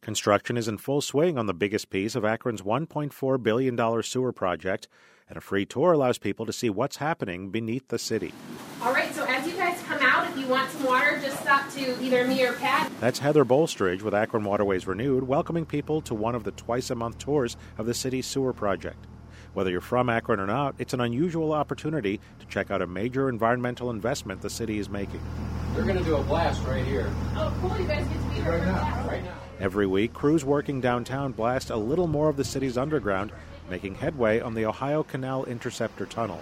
Construction is in full swing on the biggest piece of Akron's $1.4 billion sewer project, and a free tour allows people to see what's happening beneath the city. All right, so as you guys come out, if you want some water, just stop to either me or Pat. That's Heather Bolstridge with Akron Waterways Renewed, welcoming people to one of the twice-a-month tours of the city's sewer project. Whether you're from Akron or not, it's an unusual opportunity to check out a major environmental investment the city is making. They're going to do a blast right here. Oh, cool, you guys get to be here Right now. Every week, crews working downtown blast a little more of the city's underground, making headway on the Ohio Canal Interceptor Tunnel.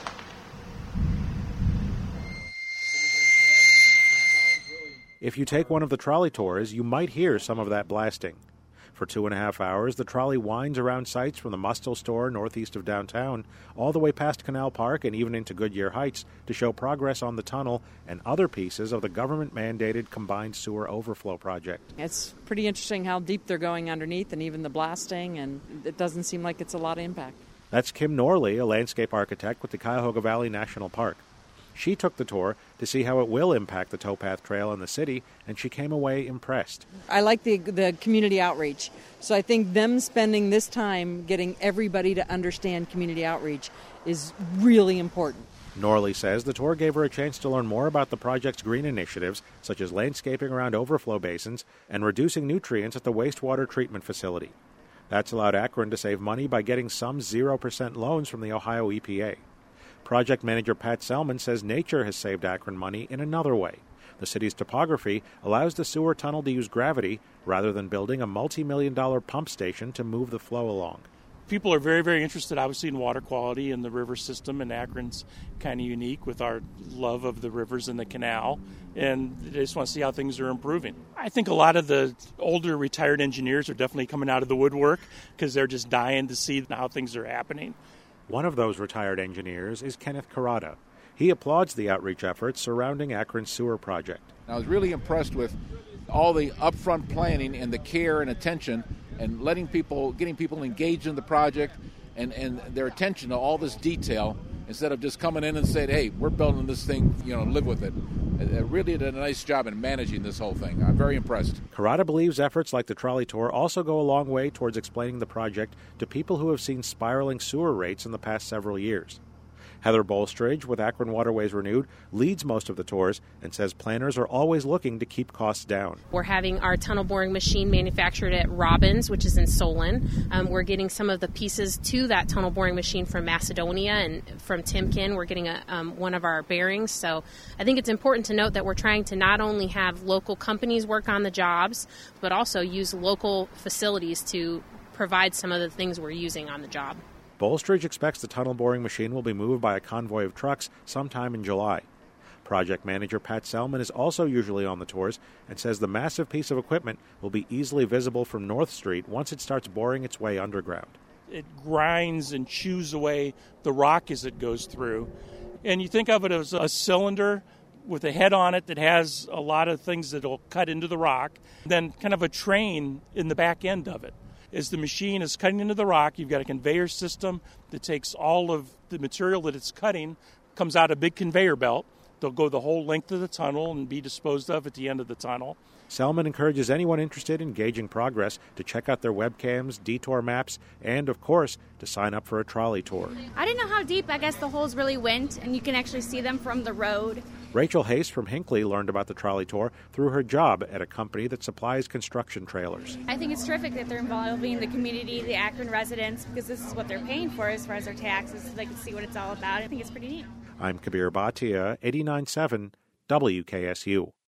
If you take one of the trolley tours, you might hear some of that blasting. For 2.5 hours, the trolley winds around sites from the Mustill store northeast of downtown, all the way past Canal Park and even into Goodyear Heights to show progress on the tunnel and other pieces of the government-mandated combined sewer overflow project. It's pretty interesting how deep they're going underneath and even the blasting, and it doesn't seem like it's a lot of impact. That's Kim Norley, a landscape architect with the Cuyahoga Valley National Park. She took the tour to see how it will impact the towpath trail in the city, and she came away impressed. I like the community outreach. So I think them spending this time getting everybody to understand community outreach is really important. Norley says the tour gave her a chance to learn more about the project's green initiatives, such as landscaping around overflow basins and reducing nutrients at the wastewater treatment facility. That's allowed Akron to save money by getting some 0% loans from the Ohio EPA. Project manager Pat Selman says nature has saved Akron money in another way. The city's topography allows the sewer tunnel to use gravity rather than building a multi-million-dollar pump station to move the flow along. People are very, very interested, obviously, in water quality and the river system, and Akron's kind of unique with our love of the rivers and the canal, and they just want to see how things are improving. I think a lot of the older retired engineers are definitely coming out of the woodwork because they're just dying to see how things are happening. One of those retired engineers is Kenneth Carrata. He applauds the outreach efforts surrounding Akron's sewer project. I was really impressed with all the upfront planning and the care and attention and getting people engaged in the project and their attention to all this detail instead of just coming in and saying, hey, we're building this thing, live with it. They really did a nice job in managing this whole thing. I'm very impressed. Carrata believes efforts like the trolley tour also go a long way towards explaining the project to people who have seen spiraling sewer rates in the past several years. Heather Bolstridge with Akron Waterways Renewed leads most of the tours and says planners are always looking to keep costs down. We're having our tunnel boring machine manufactured at Robbins, which is in Solon. We're getting some of the pieces to that tunnel boring machine from Macedonia and from Timken. We're getting one of our bearings. So I think it's important to note that we're trying to not only have local companies work on the jobs, but also use local facilities to provide some of the things we're using on the job. Bolstridge expects the tunnel boring machine will be moved by a convoy of trucks sometime in July. Project manager Pat Selman is also usually on the tours and says the massive piece of equipment will be easily visible from North Street once it starts boring its way underground. It grinds and chews away the rock as it goes through. And you think of it as a cylinder with a head on it that has a lot of things that will cut into the rock, then kind of a train in the back end of it. As the machine is cutting into the rock, you've got a conveyor system that takes all of the material that it's cutting, comes out a big conveyor belt. They'll go the whole length of the tunnel and be disposed of at the end of the tunnel. Selman encourages anyone interested in gauging progress to check out their webcams, detour maps, and, of course, to sign up for a trolley tour. I didn't know how deep, I guess, the holes really went, and you can actually see them from the road. Rachel Hayes from Hinckley learned about the trolley tour through her job at a company that supplies construction trailers. I think it's terrific that they're involving the community, the Akron residents, because this is what they're paying for as far as their taxes, so they can see what it's all about. I think it's pretty neat. I'm Kabir Bhatia, 89.7 WKSU.